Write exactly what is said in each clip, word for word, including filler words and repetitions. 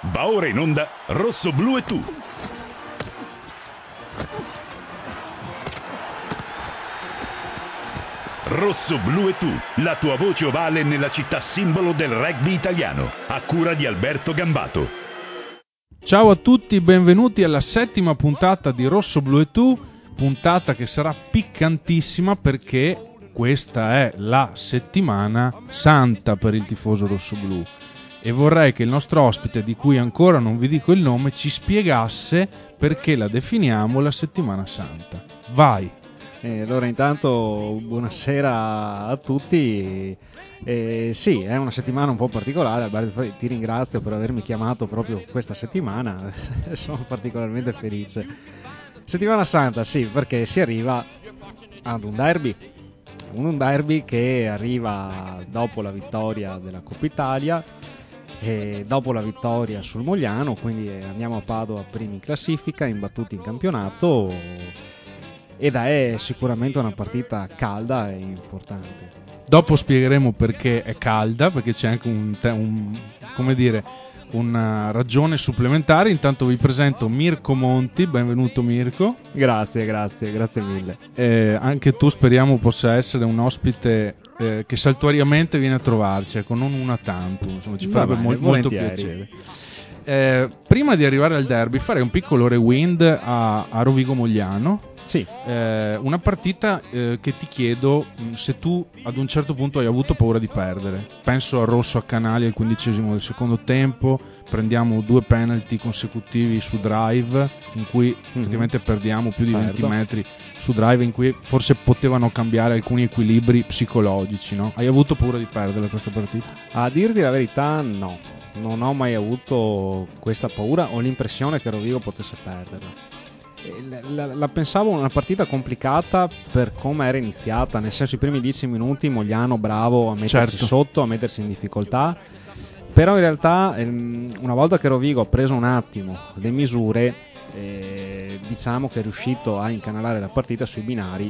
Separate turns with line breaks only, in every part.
Va ora in onda Rosso Blu e tu. Rosso Blu e tu, la tua voce ovale nella città simbolo del rugby italiano, a cura di Alberto Gambato.
Ciao a tutti, benvenuti alla settima puntata di Rosso Blu e tu, puntata che sarà piccantissima perché questa è la settimana santa per il tifoso rossoblu e vorrei che il nostro ospite, di cui ancora non vi dico il nome, ci spiegasse perché la definiamo la settimana santa. Vai!
Eh, allora intanto buonasera a tutti. Eh, sì, è una settimana un po' particolare. Alberto, ti ringrazio per avermi chiamato proprio questa settimana. Sono particolarmente felice. Settimana Santa, sì, perché si arriva ad un derby. Un derby che arriva dopo la vittoria della Coppa Italia e dopo la vittoria sul Mogliano, quindi andiamo a Padova primi in classifica, imbattuti in campionato. Ed è sicuramente una partita calda e importante.
Dopo spiegheremo perché è calda, perché c'è anche un, un come dire, una ragione supplementare. Intanto vi presento Mirko Monti, benvenuto Mirko.
Grazie, grazie, grazie mille.
Eh, anche tu speriamo possa essere un ospite eh, che saltuariamente viene a trovarci, ecco, non una tantum, insomma ci farebbe
bene,
mo- molto piacere. Eh, prima di arrivare al derby farei un piccolo rewind a, a Rovigo Mogliano.
Sì.
Eh, una partita eh, che ti chiedo mh, se tu ad un certo punto hai avuto paura di perdere. Penso al rosso a Canali al quindicesimo del secondo tempo, prendiamo due penalty consecutivi su drive in cui mm-hmm. effettivamente perdiamo più di certo. venti metri su drive, in cui forse potevano cambiare alcuni equilibri psicologici, no? Hai avuto paura di perdere questa partita?
A dirti la verità no, non ho mai avuto questa paura, ho l'impressione che Rovigo potesse perderla. La, la pensavo una partita complicata per come era iniziata, nel senso i primi dieci minuti Mogliano bravo a mettersi certo. sotto, a mettersi in difficoltà, però in realtà ehm, una volta che Rovigo ha preso un attimo le misure, eh, diciamo che è riuscito a incanalare la partita sui binari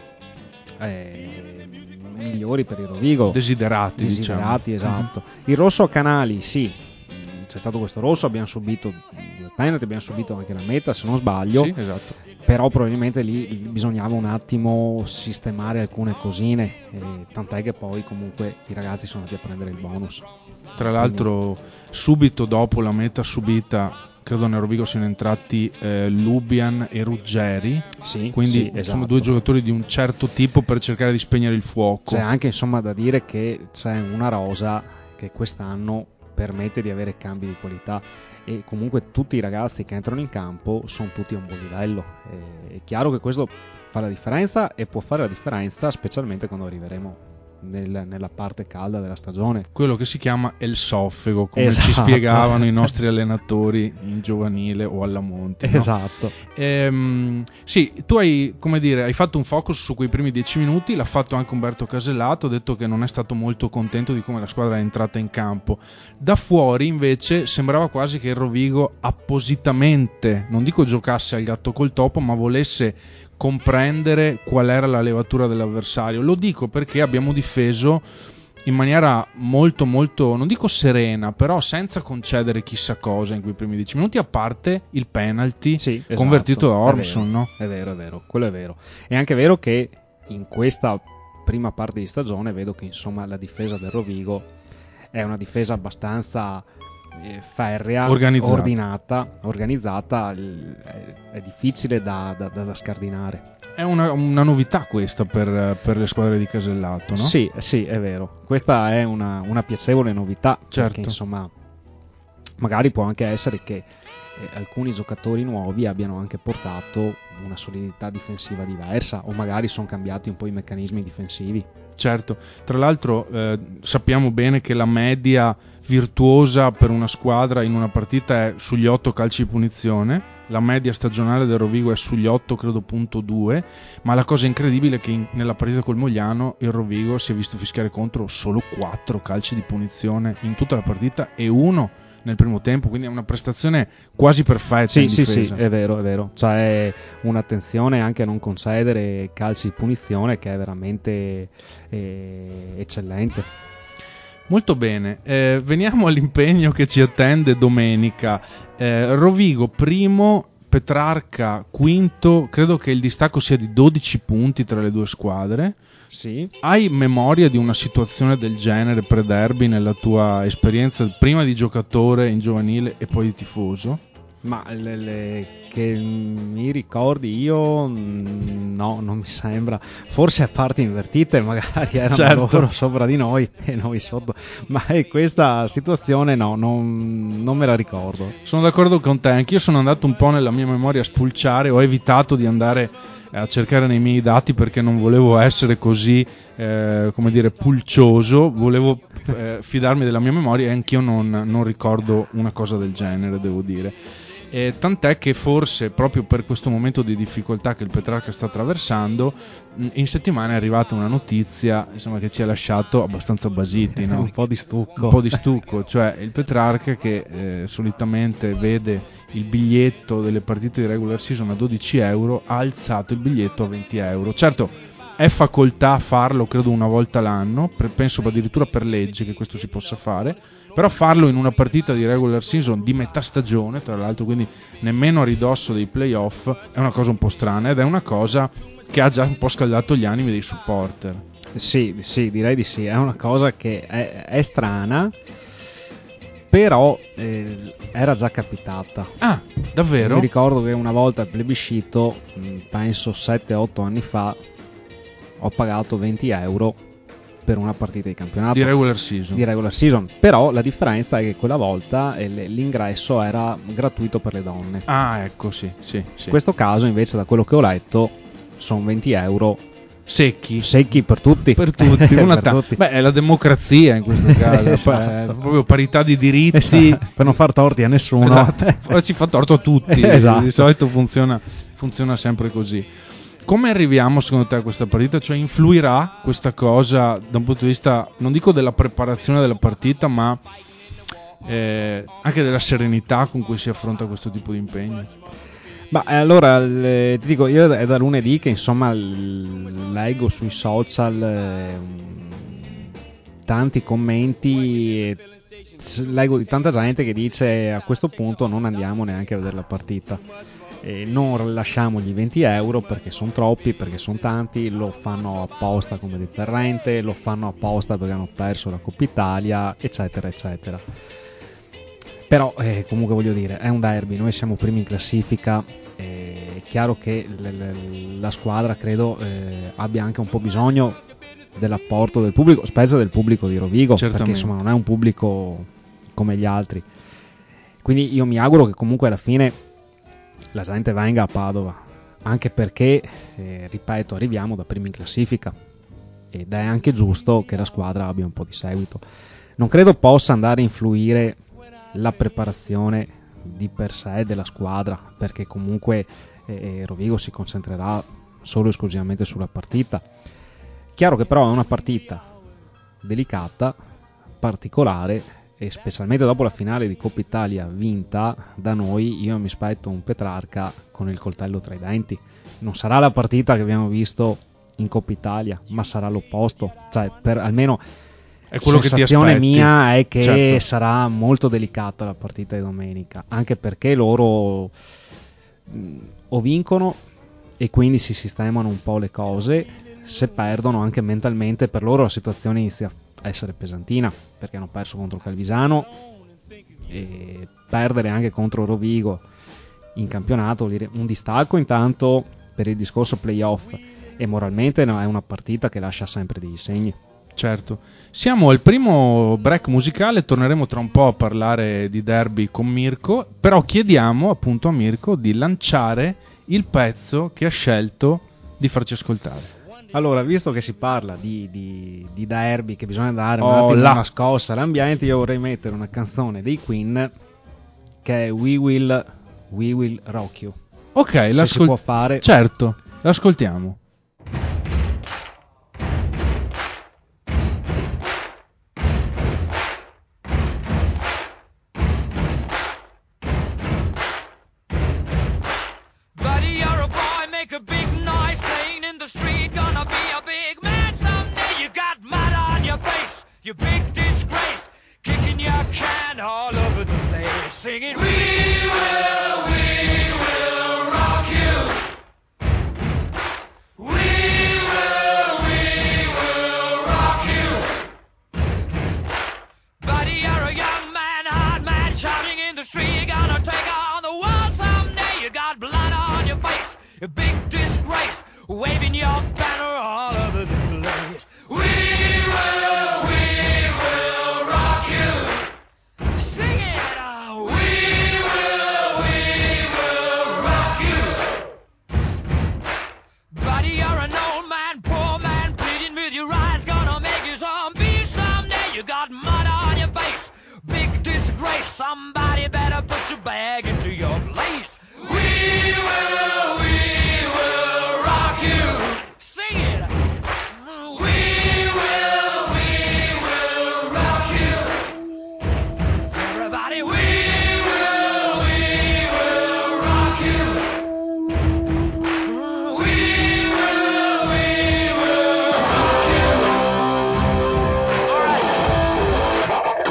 eh, migliori per il Rovigo,
desiderati,
desiderati
diciamo.
esatto. Mm-hmm. Il rosso a Canali sì, c'è stato questo rosso, abbiamo subito due penalty, abbiamo subito anche la meta se non sbaglio,
sì, esatto.
Però probabilmente lì bisognava un attimo sistemare alcune cosine, e tant'è che poi comunque i ragazzi sono andati a prendere il bonus.
Tra l'altro quindi... subito dopo la meta subita credo nel Rovigo siano entrati eh, Lubian e Ruggeri,
sì,
quindi
sì,
insomma
esatto.
due giocatori di un certo tipo per cercare di spegnere il fuoco.
C'è anche insomma da dire che c'è una rosa che quest'anno permette di avere cambi di qualità e comunque tutti i ragazzi che entrano in campo sono tutti a un buon livello. È chiaro che questo fa la differenza e può fare la differenza specialmente quando arriveremo nel, nella parte calda della stagione,
quello che si chiama el soffego, come
esatto.
ci spiegavano i nostri allenatori in giovanile o alla Monti, no?
Esatto.
Ehm, sì, tu hai, come dire, hai fatto un focus su quei primi dieci minuti, l'ha fatto anche Umberto Casellato, ha detto che non è stato molto contento di come la squadra è entrata in campo. Da fuori invece sembrava quasi che il Rovigo appositamente, non dico giocasse al gatto col topo, ma volesse comprendere qual era la levatura dell'avversario. Lo dico perché abbiamo difeso in maniera molto molto, non dico serena, però senza concedere chissà cosa in quei primi dieci minuti, a parte il penalty
sì, esatto,
convertito da Ormson,
è vero,
no?
È vero, è vero, quello è vero. È anche vero che in questa prima parte di stagione vedo che insomma la difesa del Rovigo è una difesa abbastanza eh, ferrea,
organizzata.
ordinata, organizzata, è, è difficile da, da, da scardinare.
È una, una novità questa per, per le squadre di Casellato, no?
Sì, sì, è vero. Questa è una, una piacevole novità,
certo.
Perché insomma magari può anche essere che eh, alcuni giocatori nuovi abbiano anche portato una solidità difensiva diversa o magari sono cambiati un po' i meccanismi difensivi.
Certo, tra l'altro eh, sappiamo bene che la media virtuosa per una squadra in una partita è sugli otto calci di punizione, la media stagionale del Rovigo è sugli otto credo punto due, ma la cosa incredibile è che in, nella partita col Mogliano il Rovigo si è visto fischiare contro solo quattro calci di punizione in tutta la partita e uno nel primo tempo, quindi è una prestazione quasi perfetta.
Sì,
in
sì,
difesa.
sì, è vero, è vero. C'è un'attenzione anche a non concedere calci di punizione che è veramente eh, eccellente.
Molto bene, eh, veniamo all'impegno che ci attende domenica. Eh, Rovigo primo, Petrarca quinto, credo che il distacco sia di dodici punti tra le due squadre.
Sì.
Hai memoria di una situazione del genere pre-derby nella tua esperienza, prima di giocatore in giovanile e poi di tifoso?
Ma le, le, che mi ricordi io, no, non mi sembra. Forse a parti invertite, magari erano
certo.
loro sopra di noi e noi sotto. Ma è questa situazione no, non, non me la ricordo.
Sono d'accordo con te, anch'io sono andato un po' nella mia memoria a spulciare, ho evitato di andare a cercare nei miei dati perché non volevo essere così, eh, come dire, pulcioso, volevo eh, fidarmi della mia memoria e anch'io non, non ricordo una cosa del genere, devo dire. E tant'è che forse proprio per questo momento di difficoltà che il Petrarca sta attraversando, in settimana è arrivata una notizia, insomma, che ci ha lasciato abbastanza basiti, no?
Un po' di stucco.
Un po' di stucco, cioè il Petrarca che eh, solitamente vede il biglietto delle partite di regular season a dodici euro, ha alzato il biglietto a venti euro. Certo, è facoltà farlo, credo una volta l'anno, per, penso addirittura per legge che questo si possa fare, però farlo in una partita di regular season di metà stagione, tra l'altro, quindi nemmeno a ridosso dei playoff, è una cosa un po' strana ed è una cosa che ha già un po' scaldato gli animi dei supporter.
Sì, sì, direi di sì, è una cosa che è, è strana, però eh, era già capitata.
Ah, davvero?
Mi ricordo che una volta al plebiscito, penso sette otto anni fa, ho pagato venti euro per una partita di campionato
di regular season.
di regular season, però la differenza è che quella volta l'ingresso era gratuito per le donne.
Ah, ecco, sì, sì, sì.
In questo caso invece, da quello che ho letto, sono venti euro
secchi
secchi per tutti,
per tutti, una
per
ta-
tutti.
Beh, è la democrazia in questo caso. Esatto. È proprio parità di diritti,
esatto. Per non far torti a nessuno.
Esatto. Ci fa torto a tutti.
Esatto.
Di solito funziona, funziona sempre così. Come arriviamo secondo te a questa partita? Cioè, influirà questa cosa da un punto di vista, non dico della preparazione della partita, ma eh, anche della serenità con cui si affronta questo tipo di impegno?
Ma allora le, ti dico, io è da lunedì che insomma l, leggo sui social eh, tanti commenti e leggo di tanta gente che dice a questo punto non andiamo neanche a vedere la partita. E non rilasciamogli venti euro perché sono troppi, perché sono tanti, lo fanno apposta come deterrente, lo fanno apposta perché hanno perso la Coppa Italia, eccetera eccetera. Però eh, comunque voglio dire, è un derby, noi siamo primi in classifica, è chiaro che l- l- la squadra credo eh, abbia anche un po' bisogno dell'apporto del pubblico, specie del pubblico di Rovigo,
Certamente.
Perché insomma non è un pubblico come gli altri, quindi io mi auguro che comunque alla fine la gente venga a Padova, anche perché eh, ripeto, arriviamo da primi in classifica ed è anche giusto che la squadra abbia un po' di seguito. Non credo possa andare a influire la preparazione di per sé della squadra, perché comunque eh, Rovigo si concentrerà solo e esclusivamente sulla partita. Chiaro che però è una partita delicata, particolare, e specialmente dopo la finale di Coppa Italia vinta da noi, io mi aspetto un Petrarca con il coltello tra i denti. Non sarà la partita che abbiamo visto in Coppa Italia, ma sarà l'opposto, cioè per almeno
è quello che ti aspetti.
La sensazione mia è che
certo.
sarà molto delicata la partita di domenica, anche perché loro mh, o vincono e quindi si sistemano un po' le cose, se perdono anche mentalmente per loro la situazione inizia a essere pesantina, perché hanno perso contro Calvisano e perdere anche contro Rovigo in campionato, vuol dire un distacco intanto per il discorso playoff, e moralmente no, è una partita che lascia sempre dei segni.
Certo, siamo al primo break musicale, torneremo tra un po' a parlare di derby con Mirko, però chiediamo appunto a Mirko di lanciare il pezzo che ha scelto di farci ascoltare.
Allora, visto che si parla di, di, di derby, che bisogna dare un
oh,
attimo
là.
una scossa all'ambiente, io vorrei mettere una canzone dei Queen che è We Will, We Will Rock You.
Ok,
se si può fare.
Certo, l'ascoltiamo.
You big disgrace. singing, we will, we will rock you. We will, we will rock you. Buddy, you're a young man, hard man, shouting in the street. You're gonna take on the world someday. You got blood on your face, a big disgrace, waving your banner all over the place. We will, we will rock you. Sing it, oh, we will, we will rock you. Buddy, you're an old man, poor man, pleading with your eyes, gonna make you zombie someday. You got mud on your face, big disgrace. Somebody better put your bag into your place. We will, we will rock you. Sing it. We will, we will rock you. Everybody, we will, we will rock you. We will, we will rock you. All right.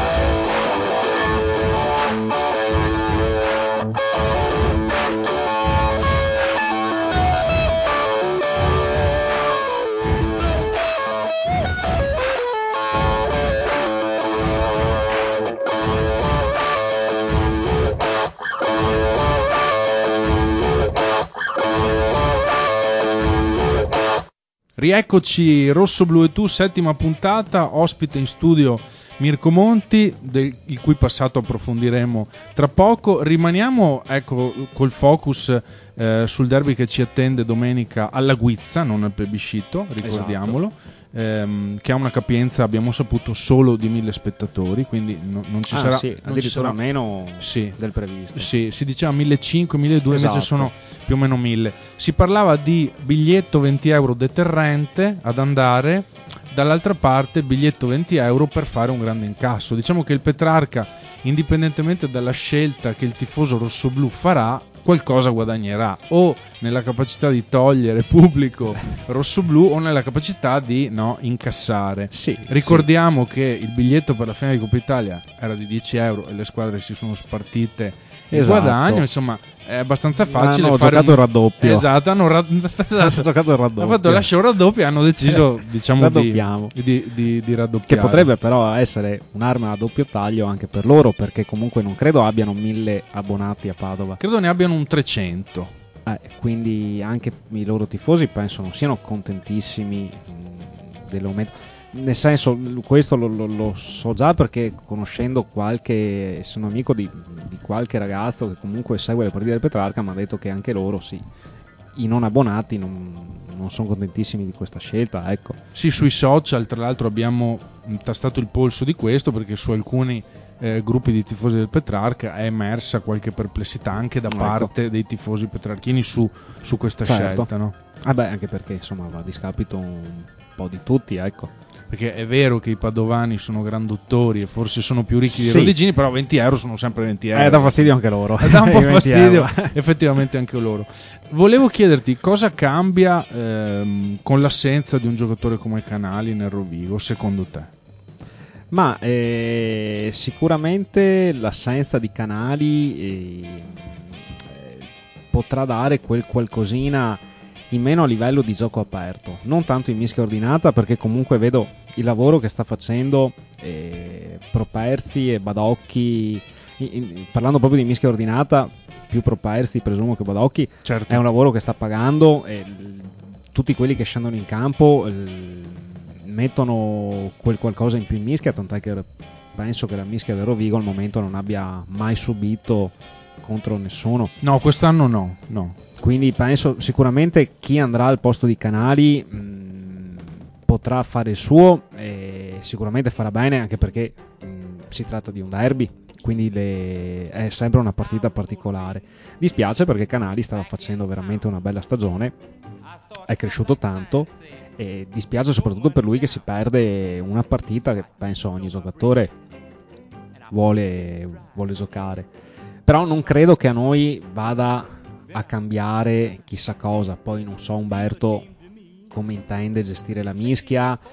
Rieccoci, Rosso Blu e tu, settima puntata, ospite in studio Mirko Monti, del, il cui passato approfondiremo tra poco. Rimaniamo, ecco, col focus eh, sul derby che ci attende domenica alla Guizza, non al plebiscito, ricordiamolo, esatto. ehm, che ha una capienza, abbiamo saputo, solo di mille spettatori, quindi no, non ci
ah,
sarà...
Sì,
non
addirittura
ci sarà,
meno
sì,
del previsto.
Sì, si diceva millecinquecento, milleduecento,
esatto.
Invece sono più o meno mille. Si parlava di biglietto venti euro deterrente ad andare, dall'altra parte biglietto venti euro per fare un grande incasso. Diciamo che il Petrarca, indipendentemente dalla scelta che il tifoso rossoblù farà, qualcosa guadagnerà, o nella capacità di togliere pubblico rossoblù o nella capacità di no, incassare.
Sì,
Ricordiamo
sì.
che il biglietto per la finale di Coppa Italia era di dieci euro e le squadre si sono spartite il
esatto.
guadagno, insomma è abbastanza facile
hanno
fare
giocato
un...
il raddoppio.
Esatto, hanno, ra... esatto.
hanno giocato il raddoppio.
Hanno fatto lascia un raddoppio e hanno deciso diciamo di, di, di, di raddoppiare.
Che potrebbe però essere un'arma a doppio taglio anche per loro, perché comunque non credo abbiano mille abbonati a Padova.
Credo ne abbiano un trecento.
Eh, quindi anche i loro tifosi penso non siano contentissimi mh, dell'aumento. Nel senso, questo lo, lo, lo so già perché conoscendo qualche, sono amico di, di qualche ragazzo che comunque segue le partite del Petrarca, mi ha detto che anche loro sì, i non abbonati non, non sono contentissimi di questa scelta, ecco.
Sì, sui social tra l'altro abbiamo tastato il polso di questo, perché su alcuni eh, gruppi di tifosi del Petrarca è emersa qualche perplessità anche da parte
ecco.
dei tifosi petrarchini su, su questa
certo.
scelta, no?
Ah beh, anche perché insomma va a discapito un po' di tutti, ecco.
Perché è vero che i padovani sono grandottori e forse sono più ricchi
sì.
dei rodigini, però venti euro sono sempre venti euro.
Eh, dà fastidio anche loro.
Dà un po' fastidio effettivamente anche loro. Volevo chiederti cosa cambia ehm, con l'assenza di un giocatore come Canali nel Rovigo, secondo te?
Ma eh, sicuramente l'assenza di Canali eh, potrà dare quel qualcosina in meno a livello di gioco aperto, non tanto in mischia ordinata, perché comunque vedo il lavoro che sta facendo eh, Properzi e Badocchi, in, in, parlando proprio di mischia ordinata, più Properzi presumo che Badocchi,
certo.
È un lavoro che sta pagando e l, tutti quelli che scendono in campo l, mettono quel qualcosa in più in mischia, tant'è che penso che la mischia del Rovigo al momento non abbia mai subito contro nessuno.
No, quest'anno no, no.
Quindi penso sicuramente chi andrà al posto di Canali mh, potrà fare il suo e sicuramente farà bene, anche perché mh, si tratta di un derby, quindi le, è sempre una partita particolare. Dispiace perché Canali stava facendo veramente una bella stagione, è cresciuto tanto, e dispiace soprattutto per lui che si perde una partita che penso ogni giocatore vuole, vuole giocare. Però non credo che a noi vada a cambiare chissà cosa. Poi non so Umberto come intende gestire la mischia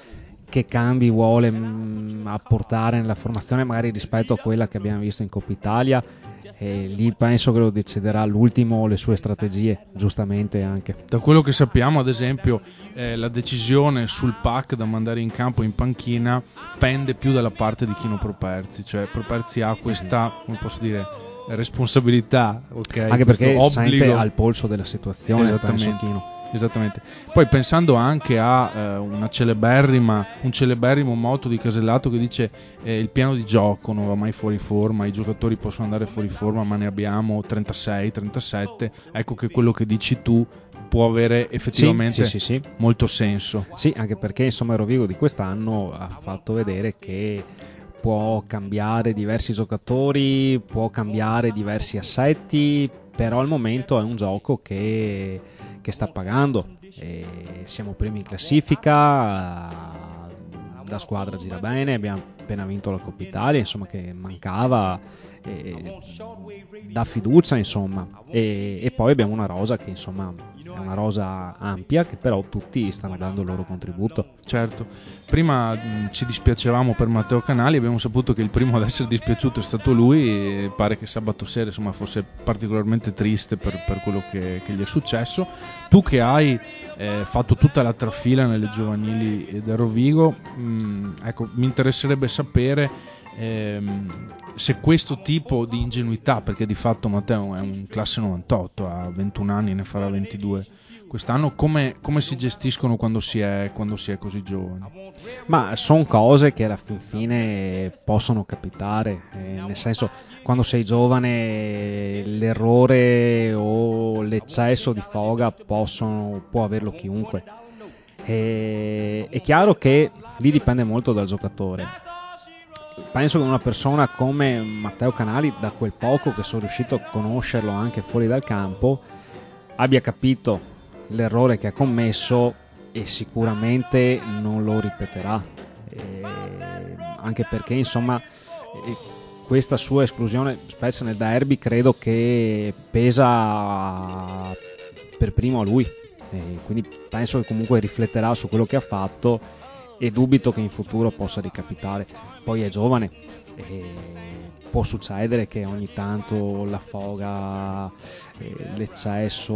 che cambi vuole mh, apportare nella formazione magari rispetto a quella che abbiamo visto in Coppa Italia, e lì penso che lo deciderà l'ultimo le sue strategie, giustamente anche.
Da quello che sappiamo, ad esempio, eh, la decisione sul pack da mandare in campo in panchina pende più dalla parte di Chino Properzi, cioè Properzi ha questa, come posso dire, responsabilità, okay?
Anche perché
Questo obbligo
sente al polso della situazione,
esattamente,
penso Chino.
Esattamente. Poi pensando anche a eh, una celeberrima, un celeberrimo motto di Casellato che dice eh, il piano di gioco non va mai fuori forma, i giocatori possono andare fuori forma ma ne abbiamo trentasei trentasette, ecco che quello che dici tu può avere effettivamente
sì, sì, sì, sì.
molto senso.
Sì, anche perché insomma il Rovigo di quest'anno ha fatto vedere che può cambiare diversi giocatori, può cambiare diversi assetti, però al momento è un gioco che, che sta pagando. E siamo primi in classifica, la squadra gira bene, abbiamo appena vinto la Coppa Italia, insomma, che mancava, e dà fiducia, insomma, e, e poi abbiamo una rosa che insomma è una rosa ampia, che però tutti stanno dando il loro contributo.
Certo, prima mh, ci dispiacevamo per Matteo Canali, abbiamo saputo che il primo ad essere dispiaciuto è stato lui, e pare che sabato sera insomma fosse particolarmente triste per, per quello che, che gli è successo. Tu che hai eh, fatto tutta la trafila nelle giovanili del Rovigo, mh, ecco, mi interesserebbe sapere ehm, se questo tipo di ingenuità, perché di fatto Matteo è un classe novantotto, ha ventuno anni, ne farà ventidue quest'anno, come, come si gestiscono quando si è, quando si è così giovani?
Ma sono cose che alla fin fine possono capitare, eh, nel senso, quando sei giovane l'errore o l'eccesso di foga possono, può averlo chiunque. E, è chiaro che lì dipende molto dal giocatore. Penso che una persona come Matteo Canali, da quel poco che sono riuscito a conoscerlo anche fuori dal campo, abbia capito l'errore che ha commesso e sicuramente non lo ripeterà, e anche perché insomma questa sua esclusione, specie nel derby, credo che pesa per primo a lui, e quindi penso che comunque rifletterà su quello che ha fatto e dubito che in futuro possa ricapitare. Poi è giovane e può succedere che ogni tanto la foga, eh, l'eccesso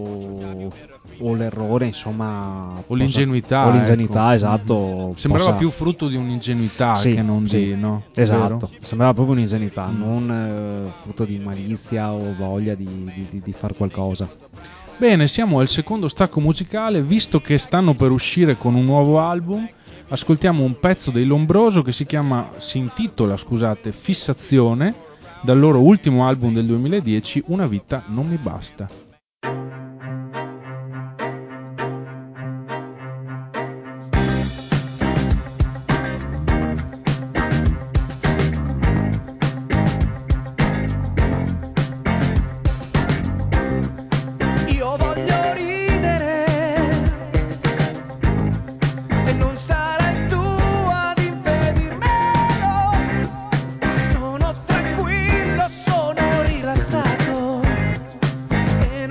o l'errore, insomma,
o l'ingenuità,
o l'ingenuità,
ecco.
esatto,
Mm-hmm. Sembrava
possa...
più frutto di un'ingenuità
sì,
che non
sì,
di, no?
Esatto,
vero?
sembrava proprio un'ingenuità,
mm.
non eh, frutto di malizia o voglia di, di, di, di far qualcosa.
Bene, siamo al secondo stacco musicale. Visto che stanno per uscire con un nuovo album, ascoltiamo un pezzo dei Lombroso che si chiama, si intitola, scusate, Fissazione, dal loro ultimo album del duemiladieci, Una vita non mi basta.
Sono tranquillo, sono rilassato.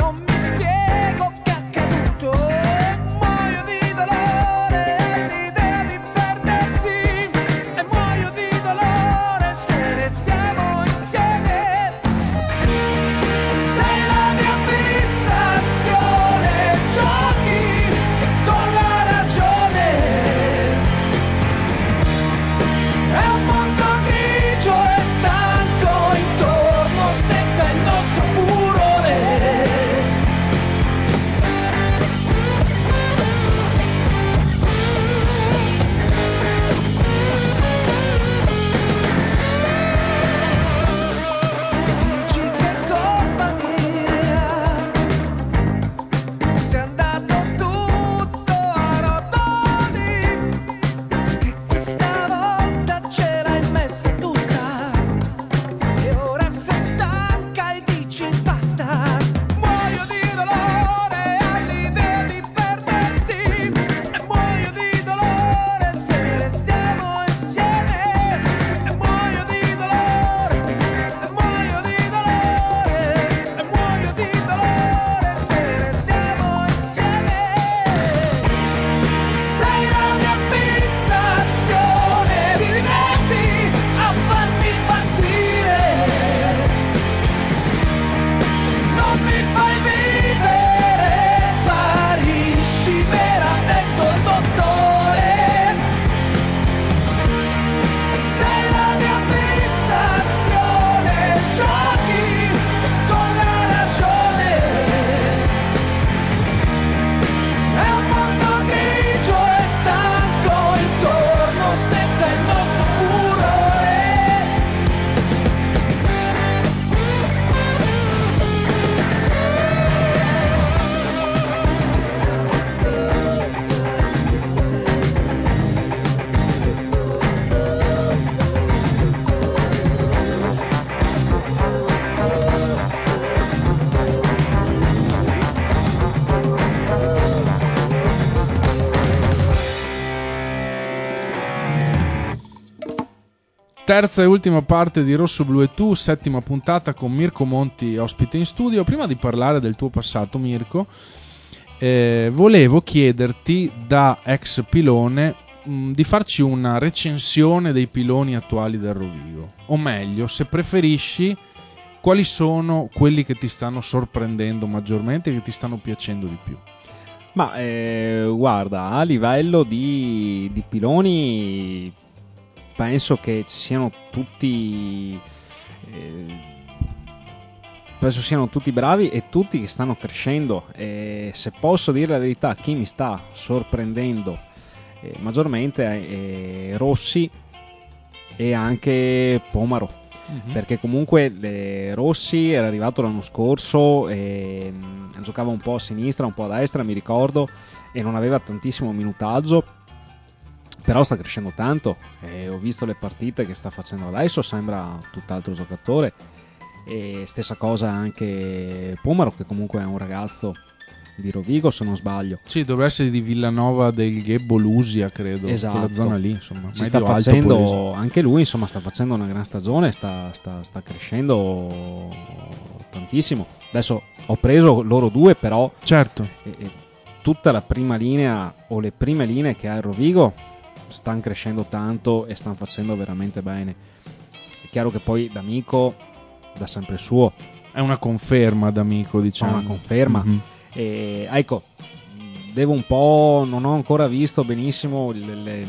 Terza e ultima parte di Rosso Blu e Tu, settima puntata con Mirko Monti ospite in studio. Prima di parlare del tuo passato, Mirko, eh, volevo chiederti da ex pilone mh, di farci una recensione dei piloni attuali del Rovigo, o meglio, se preferisci, quali sono quelli che ti stanno sorprendendo maggiormente e che ti stanno piacendo di più.
Ma eh, guarda, a livello di, di piloni penso che ci siano tutti eh, penso siano tutti bravi e tutti che stanno crescendo, e se posso dire la verità, chi mi sta sorprendendo eh, maggiormente è, è Rossi e anche Pomaro, mm-hmm. perché comunque le, Rossi era arrivato l'anno scorso e mh, giocava un po' a sinistra, un po' a destra, mi ricordo, e non aveva tantissimo minutaggio, però sta crescendo tanto, e ho visto le partite che sta facendo adesso, sembra tutt'altro giocatore. E stessa cosa anche Pomaro, che comunque è un ragazzo di Rovigo, se non sbaglio.
Sì, dovrebbe essere di Villanova del Ghebbo, Lusia, credo,
esatto.
Quella zona lì, insomma.
Si sta facendo, anche lui, insomma, sta facendo una gran stagione, sta, sta, sta crescendo tantissimo. Adesso ho preso loro due, però
certo.
E, e tutta la prima linea o le prime linee che ha il Rovigo stanno crescendo tanto e stanno facendo veramente bene. È chiaro che poi D'Amico da sempre il suo,
è una conferma D'Amico, diciamo,
una conferma.
Mm-hmm.
E ecco, devo un po', non ho ancora visto benissimo le, le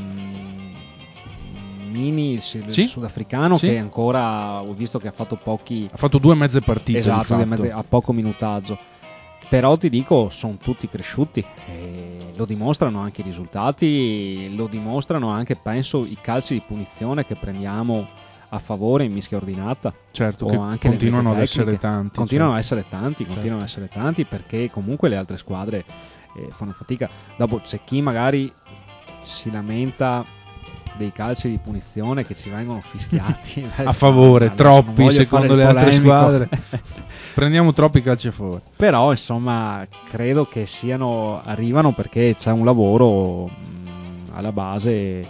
mini, il, sì? il sudafricano, sì? Che ancora ho visto che ha fatto pochi,
ha fatto due mezze partite,
esatto, due mezze, ha poco minutaggio, però ti dico, sono tutti cresciuti e lo dimostrano anche i risultati, lo dimostrano anche, penso, i calci di punizione che prendiamo a favore in mischia ordinata.
Certo,
o
che
anche
continuano ad essere tanti.
Continuano
certo.
ad essere tanti,
certo.
continuano ad essere tanti, perché comunque le altre squadre eh, fanno fatica. Dopo c'è chi magari si lamenta dei calci di punizione che ci vengono fischiati
a favore, no, troppi secondo le altre squadre. Prendiamo troppi calci a favore.
Però insomma credo che siano, arrivano perché c'è un lavoro mh, alla base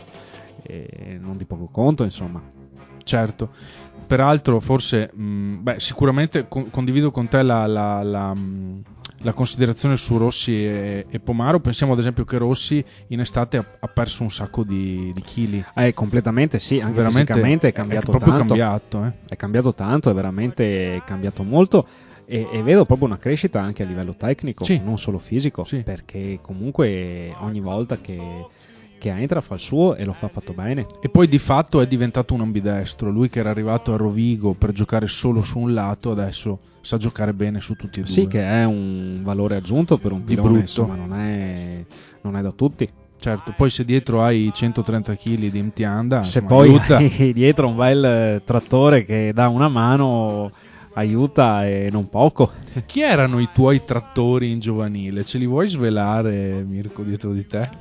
e non di poco conto, insomma.
Certo, peraltro forse mh, beh, sicuramente con, condivido con te la, la, la, mh, la considerazione su Rossi e, e Pomaro. Pensiamo ad esempio che Rossi in estate ha, ha perso un sacco di, di chili.
Eh, completamente sì, anche
veramente
fisicamente è cambiato
è proprio
tanto.
cambiato, eh.
È cambiato tanto, è veramente cambiato molto. E, e vedo proprio una crescita anche a livello tecnico,
sì.
non solo fisico,
sì.
perché comunque ogni volta che, che entra fa il suo e lo fa fatto bene.
E poi di fatto è diventato un ambidestro. Lui che era arrivato a Rovigo per giocare solo su un lato, adesso sa giocare bene su tutti e due.
Sì, che è un valore aggiunto per un pilone, insomma, non è, non è da tutti.
Certo, poi se dietro hai centotrenta chili di Mtianda,
se poi aiuta. Hai dietro un bel trattore che dà una mano, aiuta, e non poco.
Chi erano i tuoi trattori in giovanile? Ce li vuoi svelare, Mirko, dietro di te?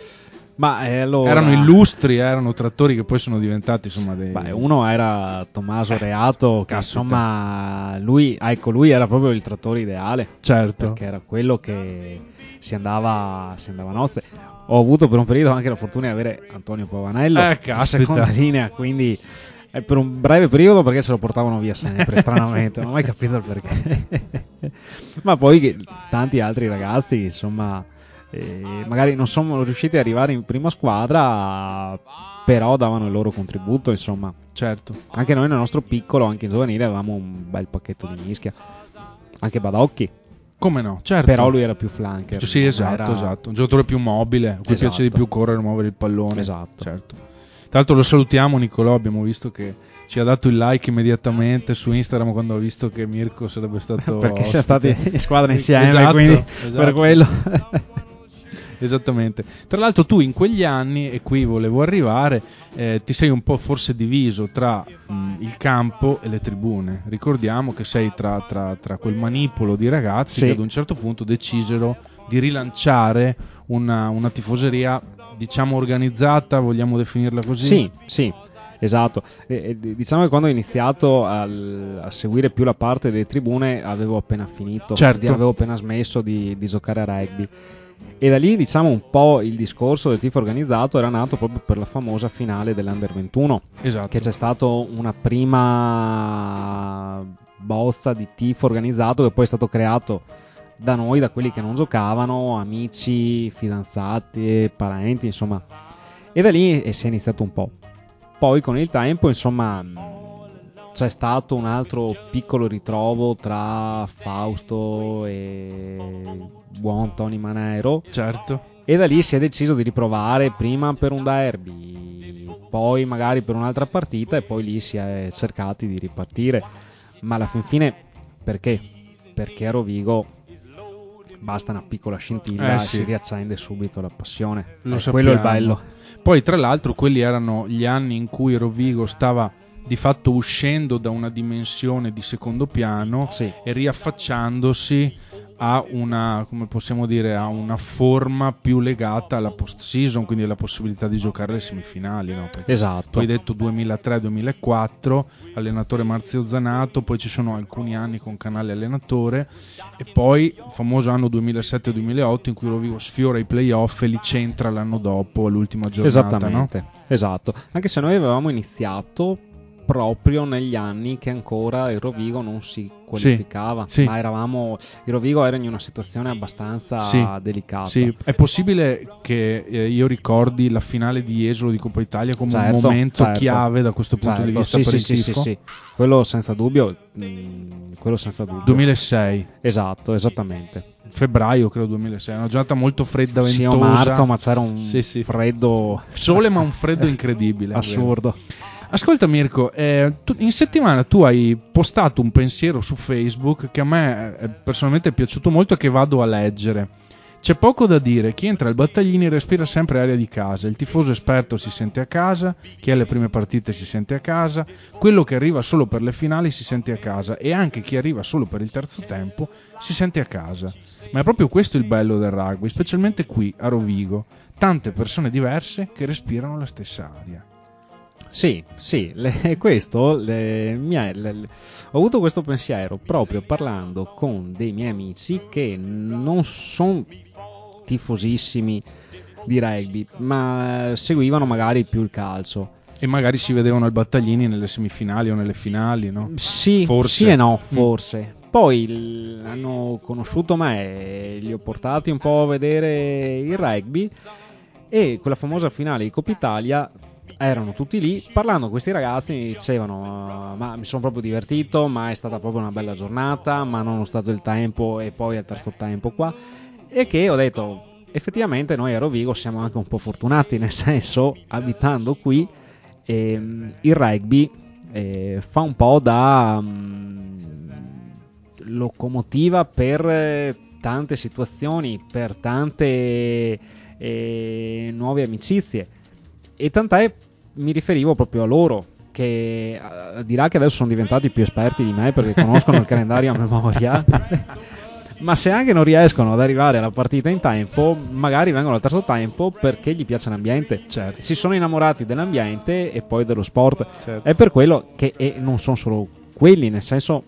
Ma eh, allora...
erano illustri, erano trattori che poi sono diventati, insomma, dei...
Beh, uno era Tommaso Reato, che insomma lui, ecco, lui era proprio il trattore ideale,
certo,
perché era quello che si andava, si andava a nozze. Ho avuto per un periodo anche la fortuna di avere Antonio Pavanello
eh,
in seconda linea, quindi è per un breve periodo, perché se lo portavano via sempre, stranamente, non ho mai capito il perché. Ma poi tanti altri ragazzi, insomma, eh, magari non sono riusciti ad arrivare in prima squadra, però davano il loro contributo, insomma.
Certo.
Anche noi nel nostro piccolo, anche in giovanile, avevamo un bel pacchetto di mischia. Anche Badocchi.
Come no, certo.
Però lui era più flanker.
Sì, esatto, era... esatto. Un giocatore più mobile, a cui
esatto.
piace di più correre e muovere il pallone.
Esatto.
Certo. Tra l'altro lo salutiamo Nicolò, abbiamo visto che ci ha dato il like immediatamente su Instagram quando ha visto che Mirko sarebbe stato
perché
ospite.
siamo stati in squadra insieme,
esatto,
quindi
esatto.
per quello.
Esattamente. Tra l'altro tu in quegli anni, e qui volevo arrivare, eh, ti sei un po' forse diviso tra mh, il campo e le tribune. Ricordiamo che sei tra, tra, tra quel manipolo di ragazzi
sì.
che ad un certo punto decisero di rilanciare una, una tifoseria, diciamo, organizzata, vogliamo definirla così?
Sì, sì. Esatto, e, e, diciamo che quando ho iniziato al, a seguire più la parte delle tribune avevo appena finito,
certo.
avevo appena smesso di, di giocare a rugby, E da lì, diciamo, un po' il discorso del tifo organizzato era nato proprio per la famosa finale dell'Under ventuno,
Esatto.
che c'è stato una prima bozza di tifo organizzato che poi è stato creato da noi, da quelli che non giocavano, amici, fidanzati, parenti, insomma. E da lì si è iniziato un po'. Poi con il tempo, insomma, c'è stato un altro piccolo ritrovo tra Fausto e buon Tony Manero.
Certo.
E da lì si è deciso di riprovare prima per un derby, poi magari per un'altra partita, e poi lì si è cercati di ripartire. Ma alla fin fine perché? Perché a Rovigo basta una piccola scintilla
Eh,
e
sì.
si riaccende subito la passione.
Lo
Eh, quello è il
sappiamo.
bello.
Poi tra l'altro quelli erano gli anni in cui Rovigo stava di fatto uscendo da una dimensione di secondo piano
Sì.
e riaffacciandosi a una, come possiamo dire, a una forma più legata alla post-season, quindi alla possibilità di giocare le semifinali, no? Perché
Esatto.
tu hai detto duemilatré duemilaquattro, allenatore Marzio Zanato, poi ci sono alcuni anni con Canale allenatore, e poi il famoso anno duemilasette duemilaotto in cui Rovigo sfiora i playoff e li centra l'anno dopo all'ultima giornata.
Esattamente,
no?
esatto. Anche se noi avevamo iniziato proprio negli anni che ancora il Rovigo non si qualificava,
sì, sì.
ma eravamo, il Rovigo era in una situazione abbastanza
Sì,
delicata.
Sì, è possibile che eh, io ricordi la finale di Jesolo di Coppa Italia come
certo,
un momento
certo,
chiave da questo punto
certo,
di vista
sì,
per
sì,
il
sì,
tifo?
sì, sì, quello senza dubbio, mh, quello senza dubbio.
duemilasei.
Esatto, esattamente.
Febbraio credo duemilasei, una giornata molto fredda, ventosa.
Sì, o marzo, ma c'era un
sì, sì.
freddo.
Sole, ma un freddo incredibile.
Assurdo.
Ascolta Mirko, eh, tu, in settimana tu hai postato un pensiero su Facebook che a me eh, personalmente è piaciuto molto e che vado a leggere. C'è poco da dire, chi entra al Battaglini respira sempre aria di casa, il tifoso esperto si sente a casa, chi ha le prime partite si sente a casa, quello che arriva solo per le finali si sente a casa e anche chi arriva solo per il terzo tempo si sente a casa. Ma è proprio questo il bello del rugby, specialmente qui a Rovigo, tante persone diverse che respirano la stessa aria.
Sì, sì, le, questo le, mi è, le, le, ho avuto questo pensiero proprio parlando con dei miei amici che non sono tifosissimi di rugby, ma seguivano magari più il calcio.
E magari si vedevano al Battaglini nelle semifinali o nelle finali, no?
Sì,
forse.
Sì e no, forse. Mm. Poi l- hanno conosciuto me, li ho portati un po' a vedere il rugby e quella famosa finale di Coppa Italia erano tutti lì, parlando con questi ragazzi mi dicevano ma mi sono proprio divertito, ma è stata proprio una bella giornata, ma non ho stato il tempo e poi al terzo tempo qua, e che ho detto effettivamente noi a Rovigo siamo anche un po' fortunati, nel senso, abitando qui ehm, il rugby eh, fa un po' da um, locomotiva per eh, tante situazioni, per tante eh, nuove amicizie, e tant'è mi riferivo proprio a loro che uh, dirà che adesso sono diventati più esperti di me perché conoscono il calendario a memoria ma se anche non riescono ad arrivare alla partita in tempo magari vengono al terzo tempo perché gli piace l'ambiente,
certo.
Si sono innamorati dell'ambiente e poi dello sport,
certo.
È per quello che e non sono solo quelli, nel senso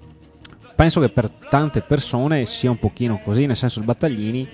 penso che per tante persone sia un pochino così, nel senso il Battaglini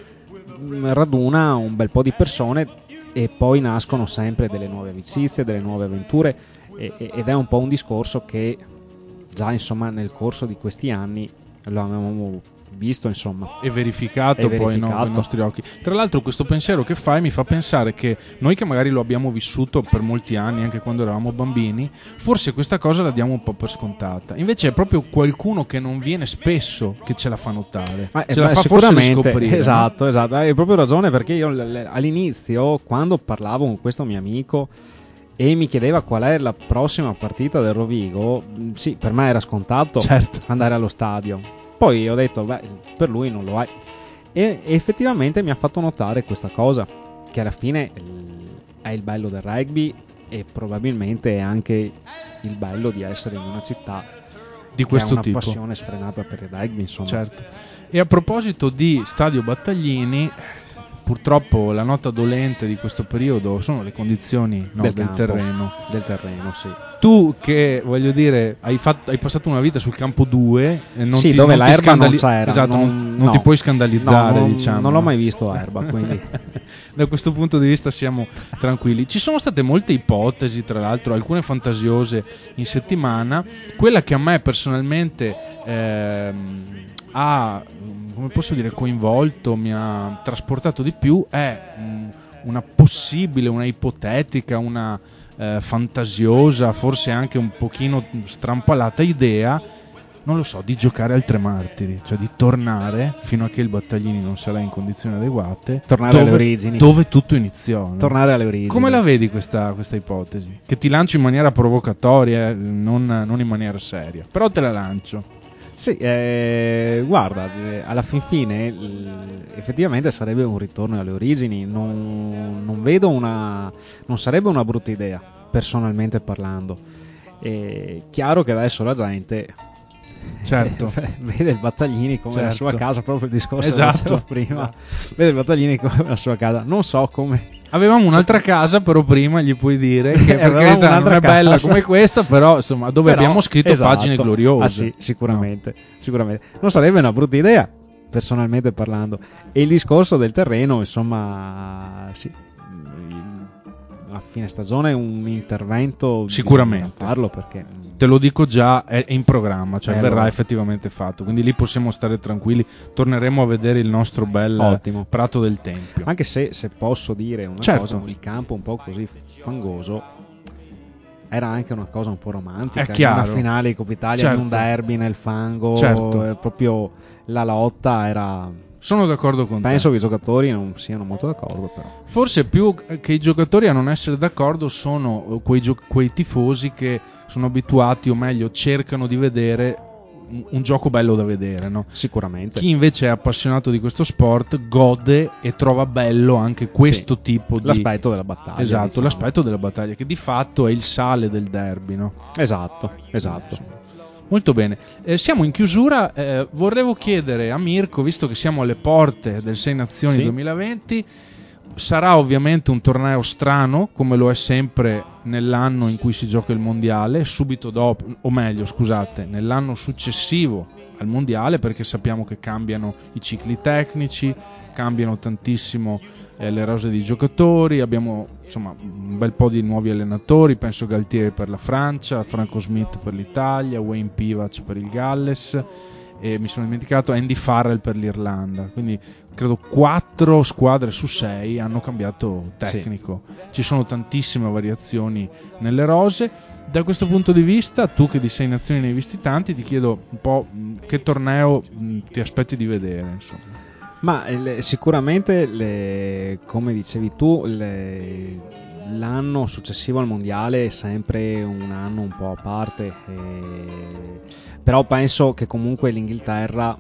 raduna un bel po' di persone e poi nascono sempre delle nuove amicizie, delle nuove avventure e, ed è un po' un discorso che già insomma nel corso di questi anni lo avevamo visto insomma
e verificato,
e
poi
verificato.
No, con i nostri occhi. Tra l'altro questo pensiero che fai mi fa pensare che noi che magari lo abbiamo vissuto per molti anni anche quando eravamo bambini, forse questa cosa la diamo un po' per scontata, invece è proprio qualcuno che non viene spesso che ce la fa notare,
ma,
ce
beh,
la fa
sicuramente
forse riscoprire,
esatto,
no?
esatto, hai proprio ragione perché io all'inizio quando parlavo con questo mio amico e mi chiedeva qual è la prossima partita del Rovigo, sì, per me era scontato
certo.
andare allo stadio. Poi ho detto, beh, per lui non lo è. E effettivamente mi ha fatto notare questa cosa, che alla fine è il bello del rugby e probabilmente è anche il bello di essere in una città
di
che
questo
ha una
tipo.
passione sfrenata per il rugby, insomma.
Certo. E a proposito di Stadio Battaglini, purtroppo la nota dolente di questo periodo sono le condizioni no,
del,
del
campo,
terreno.
Del terreno, sì.
Tu che, voglio dire, hai, fatto, hai passato una vita sul campo due e non
sì,
ti,
dove
non
l'erba
ti scandali-
non c'era.
Esatto,
non,
non, non
no,
ti puoi scandalizzare,
no, non,
diciamo.
non l'ho mai visto erba, quindi...
Da questo punto di vista siamo tranquilli. Ci sono state molte ipotesi, tra l'altro, alcune fantasiose in settimana. Quella che a me personalmente ehm, ha, come posso dire, coinvolto, mi ha trasportato di più è mh, una possibile, una ipotetica, una eh, fantasiosa, forse anche un pochino strampalata idea, non lo so, di giocare al Tre Martiri, cioè di tornare fino a che il Battaglini non sarà in condizioni adeguate,
tornare
dove,
alle origini,
dove tutto iniziò, no?
Tornare alle origini.
Come la vedi questa, questa ipotesi? Che ti lancio in maniera provocatoria, eh, non, non in maniera seria, però te la lancio.
Sì, eh, guarda, eh, alla fin fine l- effettivamente sarebbe un ritorno alle origini, non, non vedo una, non sarebbe una brutta idea, personalmente parlando. È chiaro che adesso la gente
certo
vede il Battaglini come
certo.
la sua casa, proprio il discorso
esatto.
che facevo prima, vede il Battaglini come la sua casa, non so come...
Avevamo un'altra casa, però prima gli puoi dire che per
Avevamo
carità non è
un'altra
bella
casa.
come questa, però insomma dove
Però,
abbiamo scritto
esatto.
pagine gloriose.
Ah sì, sicuramente, sicuramente. Non sarebbe una brutta idea, personalmente parlando. E il discorso del terreno, insomma, sì, a fine stagione un intervento
sicuramente
farlo, perché
te lo dico già, è in programma, cioè
eh,
verrà
allora.
effettivamente fatto, quindi lì possiamo stare tranquilli, torneremo a vedere il nostro bel
Ottimo.
prato del Tempio.
Anche se, se posso dire una
certo.
cosa, il campo un po' così fangoso era anche una cosa un po' romantica,
è chiaro.
Una finale di Coppa Italia,
certo.
in un derby nel fango,
certo.
eh, proprio la lotta era...
Sono d'accordo con
Penso
te.
che i giocatori non siano molto d'accordo, però.
Forse più che i giocatori a non essere d'accordo sono quei, gio- quei tifosi che sono abituati, o meglio cercano di vedere un, un gioco bello da vedere, no?
Sicuramente.
Chi invece è appassionato di questo sport gode e trova bello anche questo
sì.
tipo di...
l'aspetto della battaglia.
Esatto,
diciamo.
l'aspetto della battaglia, che di fatto è il sale del derby, no?
Esatto, esatto.
Molto bene, eh, siamo in chiusura, eh, vorrevo chiedere a Mirko, visto che siamo alle porte del Sei Nazioni
sì.
duemilaventi, sarà ovviamente un torneo strano, come lo è sempre nell'anno in cui si gioca il mondiale, subito dopo, o meglio scusate, nell'anno successivo al mondiale, perché sappiamo che cambiano i cicli tecnici, cambiano tantissimo eh, le rose di giocatori, abbiamo insomma un bel po' di nuovi allenatori, penso Galtieri per la Francia, Franco Smith per l'Italia, Wayne Pivac per il Galles e mi sono dimenticato Andy Farrell per l'Irlanda, quindi credo quattro squadre su sei hanno cambiato tecnico, sì. Ci sono tantissime variazioni nelle rose. Da questo punto di vista, tu che di Sei Nazioni ne hai visti tanti, ti chiedo un po' che torneo ti aspetti di vedere, insomma.
Ma le, sicuramente, le, come dicevi tu, le, l'anno successivo al mondiale è sempre un anno un po' a parte, e, però penso che comunque l'Inghilterra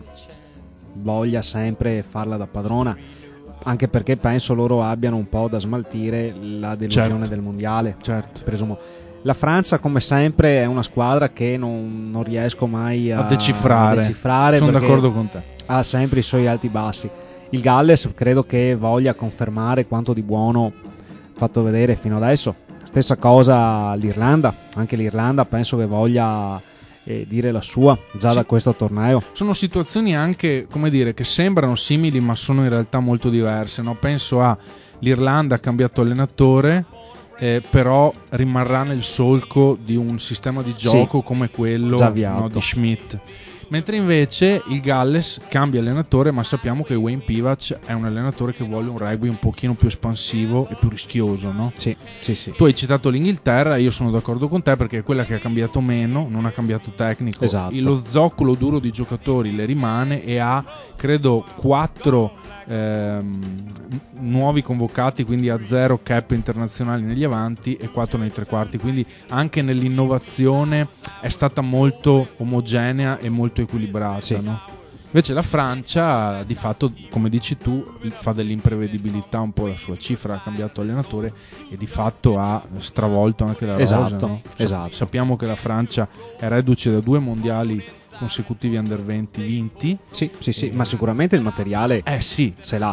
voglia sempre farla da padrona, anche perché penso loro abbiano un po' da smaltire la delusione
certo.
del mondiale.
Certo.
Presumo. La Francia, come sempre, è una squadra che non, non riesco mai a,
a decifrare.
A decifrare.
Sono d'accordo con te.
Ha sempre i suoi alti e bassi. Il Galles credo che voglia confermare quanto di buono fatto vedere fino adesso. Stessa cosa l'Irlanda. Anche l'Irlanda penso che voglia eh, dire la sua già sì. da questo torneo.
Sono situazioni anche, come dire, che sembrano simili ma sono in realtà molto diverse, no? Penso a l'Irlanda ha cambiato allenatore, Eh, però rimarrà nel solco di un sistema di gioco
sì,
come quello no, di Schmidt, mentre invece il Galles cambia allenatore, ma sappiamo che Wayne Pivac è un allenatore che vuole un rugby un pochino più espansivo e più rischioso, no?
Sì, sì, sì.
Tu hai citato l'Inghilterra, io sono d'accordo con te perché è quella che ha cambiato meno, non ha cambiato tecnico,
esatto.
Lo zoccolo duro di giocatori le rimane e ha credo quattro ehm, nuovi convocati, quindi ha zero cap internazionali negli avanti e quattro nei tre quarti, quindi anche nell'innovazione è stata molto omogenea e molto equilibrata,
sì.
no? Invece la Francia di fatto, come dici tu, fa dell'imprevedibilità un po' la sua cifra, ha cambiato allenatore e di fatto ha stravolto anche la rosa,
esatto,
no?
esatto.
Sappiamo che la Francia è reduce da due mondiali consecutivi under venti vinti.
Sì, sì, sì, ma sicuramente il materiale
eh sì
ce l'ha.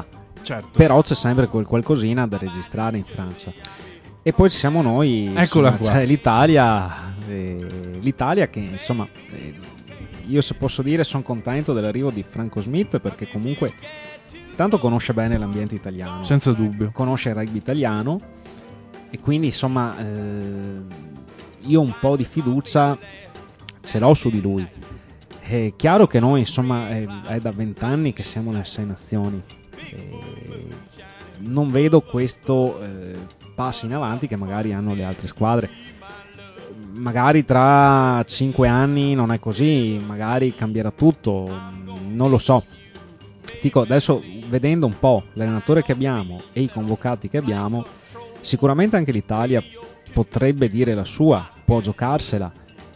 Certo.
Però c'è sempre quel qualcosina da registrare in Francia. E poi ci siamo noi,
Eccola
insomma,
qua.
c'è l'Italia, eh, l'Italia che insomma, eh, io se posso dire sono contento dell'arrivo di Franco Smith, perché comunque tanto conosce bene l'ambiente italiano,
Senza dubbio.
conosce il rugby italiano, e quindi insomma eh, io un po' di fiducia ce l'ho su di lui. È chiaro che noi insomma è, è da vent'anni che siamo nelle sei nazioni, e non vedo questo eh, passo in avanti che magari hanno le altre squadre. Magari tra cinque anni non è così, magari cambierà tutto, non lo so. Dico, adesso vedendo un po' l'allenatore che abbiamo e i convocati che abbiamo, sicuramente anche l'Italia potrebbe dire la sua, può giocarsela.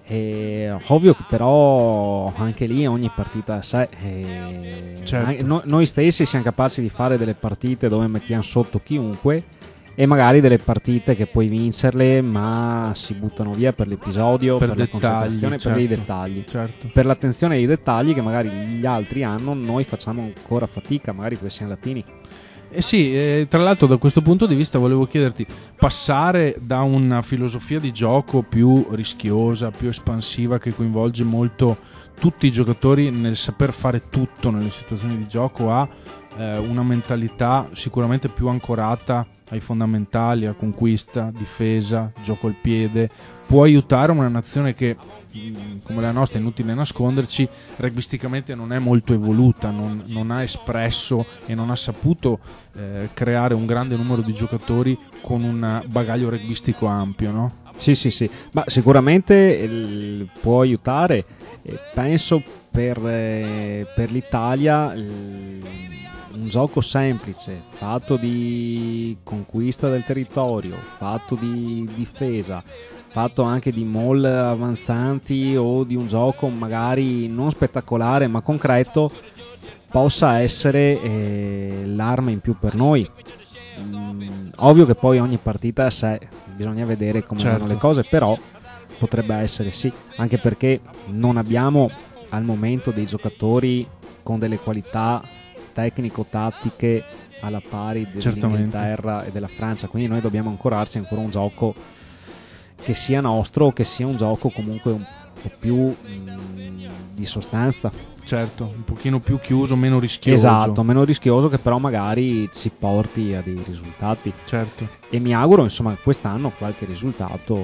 E ovvio che però anche lì ogni partita a sé, e
Certo.
anche no- noi stessi siamo capaci di fare delle partite dove mettiamo sotto chiunque, e magari delle partite che puoi vincerle ma si buttano via per l'episodio,
Per
per, la
dettagli,
concentrazione, per dei
certo.
dettagli,
Certo.
per l'attenzione ai dettagli che magari gli altri hanno, noi facciamo ancora fatica, magari perché siamo latini.
Eh sì, eh, tra l'altro da questo punto di vista volevo chiederti, passare da una filosofia di gioco più rischiosa, più espansiva, che coinvolge molto tutti i giocatori nel saper fare tutto nelle situazioni di gioco, a eh, una mentalità sicuramente più ancorata ai fondamentali, a conquista, difesa, gioco al piede, può aiutare una nazione che, come la nostra, è inutile nasconderci, rugbisticamente non è molto evoluta, non, non ha espresso e non ha saputo eh, creare un grande numero di giocatori con un bagaglio rugbyistico ampio, no?
Sì, sì, sì, ma sicuramente eh, può aiutare. Eh, penso per, eh, per l'Italia eh, un gioco semplice, fatto di conquista del territorio, fatto di difesa, fatto anche di mall avanzanti, o di un gioco magari non spettacolare ma concreto, possa essere eh, l'arma in più per noi. Mm, ovvio che poi ogni partita a sé, bisogna vedere come
Certo.
vanno le cose, però potrebbe essere sì, anche perché non abbiamo al momento dei giocatori con delle qualità tecnico-tattiche alla pari dell'Inghilterra e della Francia, quindi noi dobbiamo ancorarci ancora a un gioco che sia nostro, o che sia un gioco comunque un po' più mh, di sostanza.
Certo, un pochino più chiuso, meno rischioso.
Esatto, meno rischioso, che però magari ci porti a dei risultati.
Certo.
E mi auguro insomma quest'anno qualche risultato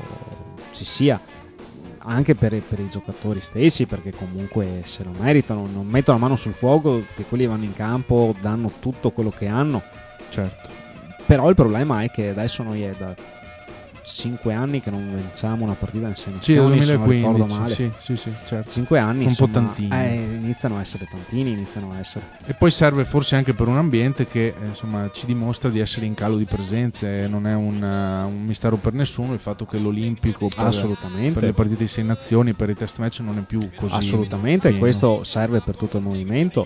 ci sia, anche per, per i giocatori stessi, perché comunque se lo meritano, non mettono la mano sul fuoco che quelli vanno in campo, danno tutto quello che hanno.
Certo.
Però il problema è che adesso noi è da cinque anni che non vinciamo una partita in sei
Sì,
nazioni, se non ricordo
duemilaquindici,
male.
sì, sì, sì, certo.
cinque anni
Sono un po'
insomma,
tantini.
eh, iniziano a essere tantini, iniziano a essere.
E poi serve forse anche per un ambiente che eh, insomma ci dimostra di essere in calo di presenze. Non è un, uh, un mistero per nessuno il fatto che l'Olimpico per,
Assolutamente.
per le partite di sei nazioni, per i test match, non è più così.
Assolutamente,
pieno.
questo serve per tutto il movimento,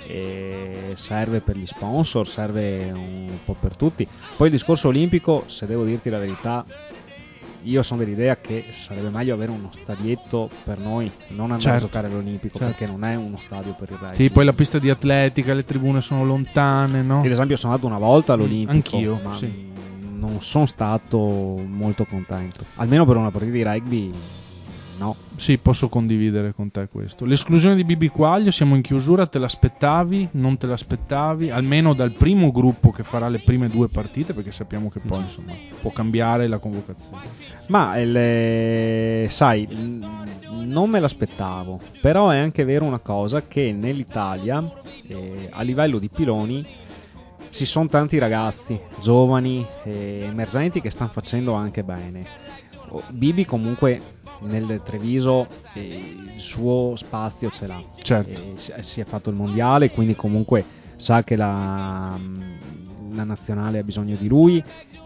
e serve per gli sponsor, serve un po' per tutti. Poi il discorso olimpico, se devo dirti la verità, io sono dell'idea che sarebbe meglio avere uno stadietto per noi, non andare
Certo.
a giocare all'Olimpico,
Certo.
perché non è uno stadio per il rugby.
Sì, poi la pista di atletica, le tribune sono lontane, no?
Ad esempio sono andato una volta all'Olimpico,
Anch'io,
ma
sì.
non sono stato molto contento, almeno per una partita di rugby no.
Sì, posso condividere con te questo. L'esclusione di Bibi Quaglio, siamo in chiusura, te l'aspettavi? Non te l'aspettavi? Almeno dal primo gruppo che farà le prime due partite, perché sappiamo che poi insomma può cambiare la convocazione.
Ma il, sai, non me l'aspettavo, però è anche vero una cosa, che nell'Italia eh, a livello di piloni ci sono tanti ragazzi giovani e emergenti che stanno facendo anche bene. Bibi comunque nel Treviso eh, il suo spazio ce l'ha,
Certo.
eh, si, si è fatto il mondiale, quindi comunque sa che la, la nazionale ha bisogno di lui,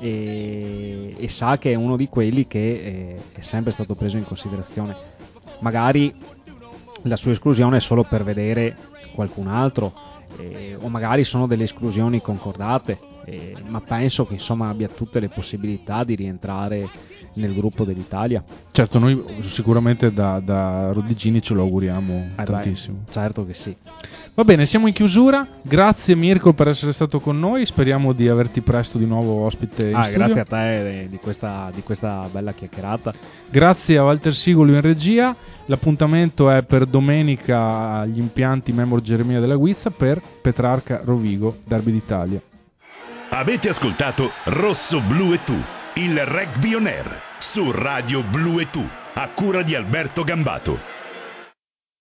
e, e sa che è uno di quelli che eh, è sempre stato preso in considerazione. Magari la sua esclusione è solo per vedere qualcun altro, eh, o magari sono delle esclusioni concordate, eh, ma penso che insomma abbia tutte le possibilità di rientrare nel gruppo dell'Italia.
Certo, noi sicuramente da, da Rodigini ce lo auguriamo
Eh
tantissimo.
beh, certo che sì.
Va bene, siamo in chiusura. Grazie Mirko per essere stato con noi. Speriamo di averti presto di nuovo ospite in
Ah,
studio.
grazie a te di questa, di questa bella chiacchierata.
Grazie a Walter Sigolo in regia. L'appuntamento è per domenica agli impianti Memor Geremia della Guizza per Petrarca Rovigo, Derby d'Italia.
Avete ascoltato Rosso, Blu e Tu, il Rugby On Air su Radio Blu e Tu, a cura di Alberto Gambato.